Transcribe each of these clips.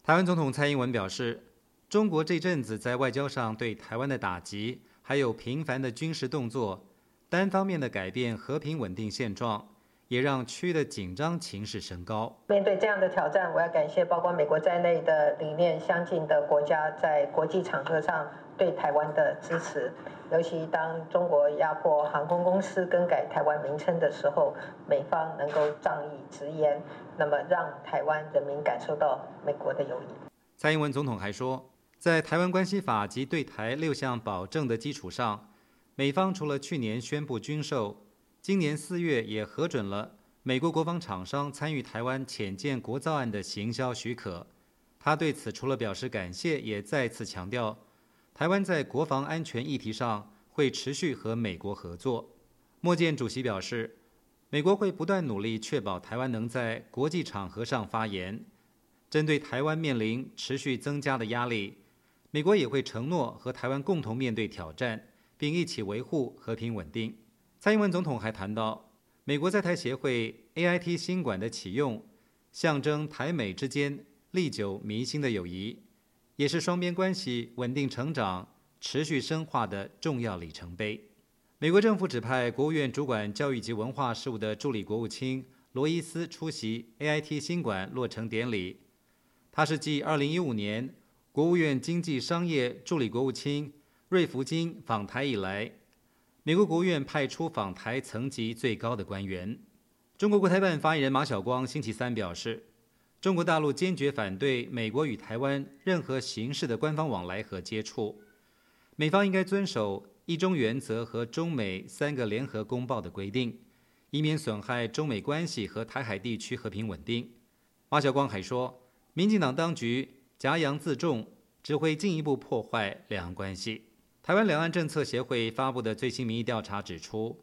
台湾总统蔡英文表示，中国这阵子在外交上对台湾的打击，还有频繁的军事动作，单方面的改变和平稳定现状，也让区域的紧张情势升高。 面对这样的挑战，我要感谢包括美国在内的理念相近的国家在国际场合上对台湾的支持。尤其当中国压迫航空公司更改台湾名称的时候，美方能够仗义直言，那么让台湾人民感受到美国的友谊。 蔡英文总统还说，在台湾关系法及对台6项保证的基础上，美方除了去年宣布军售，今年4月也核准了美国国防厂商参与台湾潜舰国造案的行销许可。他对此除了表示感谢，也再次强调，台湾在国防安全议题上会持续和美国合作。莫健主席表示，美国会不断努力确保台湾能在国际场合上发言。针对台湾面临持续增加的压力，美国也会承诺和台湾共同面对挑战，并一起维护和平稳定。蔡英文总统还谈到，美国在台协会 AIT 新馆的启用，象征台美之间历久弥新的友谊，也是双边关系稳定成长、持续深化的重要里程碑。美国政府指派国务院主管教育及文化事务的助理国务卿罗伊斯出席 AIT 新馆落成典礼。他是继2015年国务院经济商业助理国务卿瑞福金访台以来，美国国务院派出访台层级最高的官员。中国国台办发言人马晓光星期三表示，中国大陆坚决反对美国与台湾任何形式的官方往来和接触，美方应该遵守一中原则和中美3个联合公报的规定，以免损害中美关系和台海地区和平稳定。马晓光还说，民进党当局假洋自重，只会进一步破坏两岸关系。台湾两岸政策协会发布的最新民意调查指出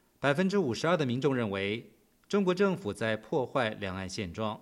，52%的民众认为中国政府在破坏两岸现状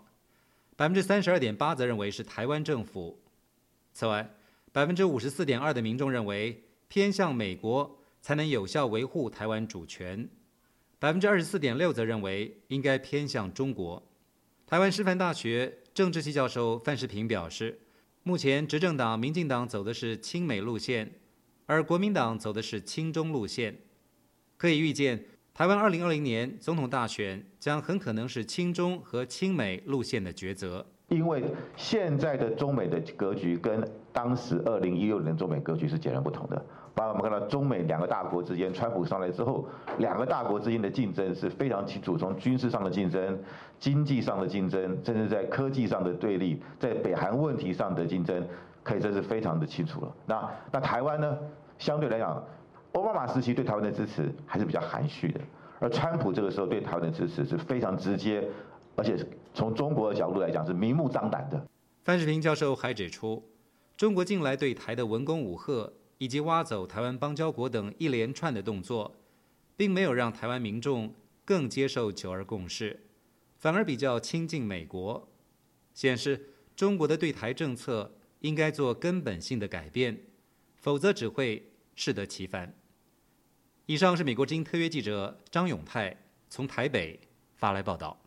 ，32.8%则认为是台湾政府。此外，54.2%的民众认为偏向美国才能有效维护台湾主权，24.6%则认为应该偏向中国。台湾师范大学政治系教授范世平表示，目前执政党民进党走的是亲美路线，而国民党走的是亲中路线。可以预见，台湾2020年总统大选将很可能是亲中和亲美路线的抉择。 因为现在的中美的格局跟当时2016年的中美格局是截然不同的。包括我们看到中美2个大国之间，川普上来之后，2个大国之间的竞争是非常清楚，从军事上的竞争、经济上的竞争，甚至在科技上的对立，在北韩问题上的竞争，可以说是非常的清楚了。那台湾呢，相对来讲，奥巴马时期对台湾的支持还是比较含蓄的，而川普这个时候对台湾的支持是非常直接，而且从中国的角度来讲是明目张胆的。 范世平教授还指出，中国近来对台的文攻武吓以及挖走台湾邦交国等一连串的动作，并没有让台湾民众更接受九二共识，反而比较亲近美国，显示中国的对台政策应该做根本性的改变，否则只会适得其反。以上是美国之音特约记者张永泰从台北发来报道。